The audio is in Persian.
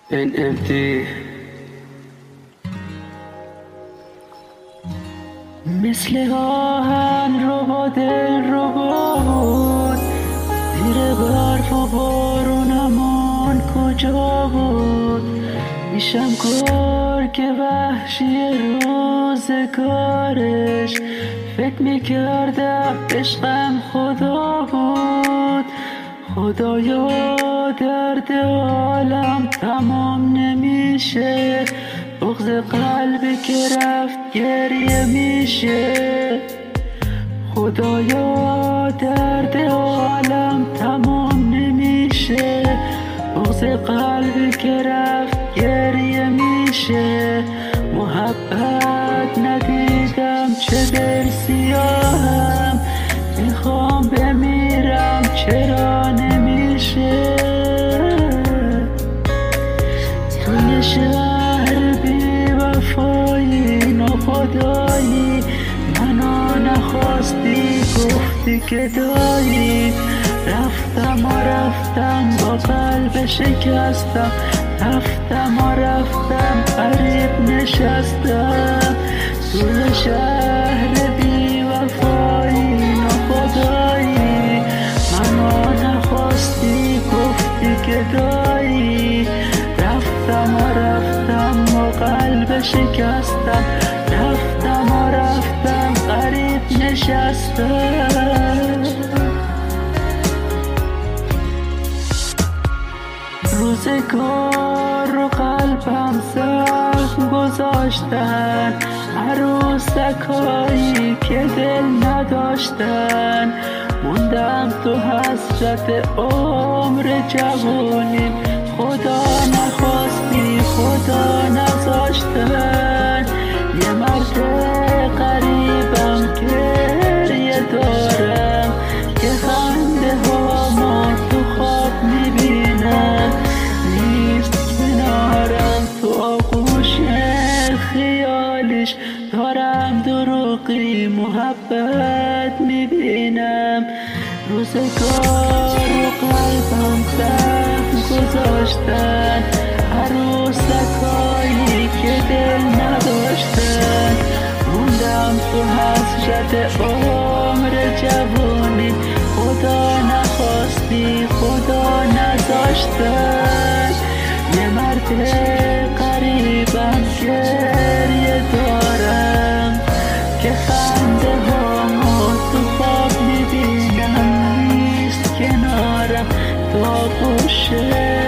NMT مثل آهن رو با دل رو بود، زیر برف و بارونمون کجا بود؟ میشم گرگ وحشی روزگارش، فکر میکردم عشقم خدا بود. خدایا درد عالم تمام نمیشه، بغض قلبی که رفت گریه میشه. خدایا درد عالم تمام نمیشه، بغض قلبی که رفت گریه میشه. محبت ندیدم چه دل سیاهم، میخوام بمیرم چرا نمیشه؟ توی شهر بی وفایی ناخدایی، منو نخواستی گفتی که دایی. رفتم و رفتم با قلب شکستم، رفتم و رفتم غریب نشستم. توی شهر بی وفایی ناخدایی، منو نخواستی گفتی که دایی. رفتم و رفتم با قلب شکستم، رفتم و رفتم غریب نشستم. روزگار رو قلبم زخم گذاشتن، عروسکایی که دل نداشتن. موندم تو حسرت عمر جوانی، خدا نخواستی خدا نذاشتن. یه مرد غریبم گریه دارم، که خنده هامون تو خواب میبینم. نیست کنارم تو آغوش خیالش، دارم دروغی محبت میبینم. روزگار رو قلبم زخم گذاشتن، عروسکایی که دل نداشتن. موندم تو حسرت عمر جوانی، خدا نخواستی خدا نذاشتن. یه مرد غریبم گریه دارم، که خنده هامو تو خواب میبینم. نیست کنارم تو آغوش